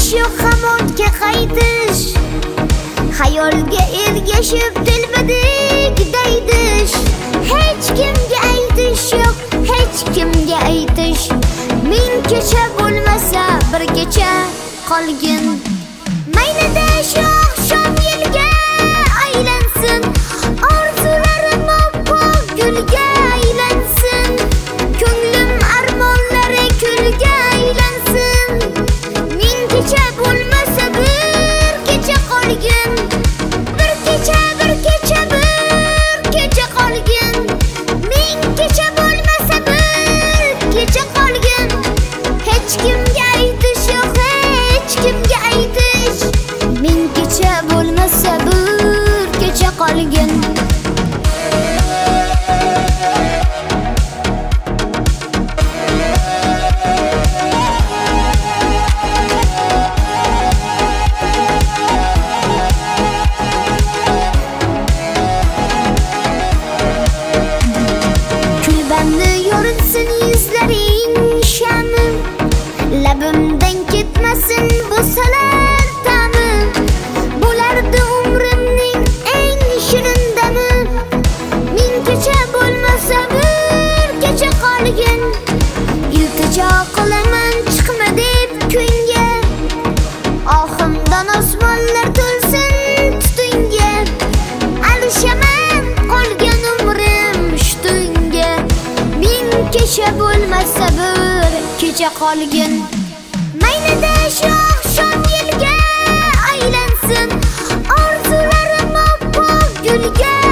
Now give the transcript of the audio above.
shu hamonga qaytish, xayolga ergashib telbadik deydish. Hech kimga aytish yo'q, hech kimga aytish. Ming kecha bo'lmasa bir kecha qolgin. Maynida shu oqshom yilga aylansin, orzularim oppoq gulga aylansin. Ko'nglim armonlari kulga aylansin. Ming kecha bo'lmasa bir kecha qolgin. Bir kecha qolgin. Ming kecha bo'lmasa bir kecha qolgin. Hech kimga aytish yo'q, hech kimga aytish. Ming kecha bo'lmasa bir kecha qolgin. Kulbamni yoritsin yuzlaring shami, labimdan ketmasin bu salar ta'mi. Bo'lardi umrimning eng shirin dami. Ming kecha bo'lmasa bir kecha qolgin. Iltijo qilaman chiqma deb kunga, ohimdan osmonlar to'lsin tutunga. Alishaman qolgan umrim shtunga. Ming kecha bo'lmasa bir kecha qolgin. Maynida shu oqshom yilga aylansin, orzularim oppoq gulga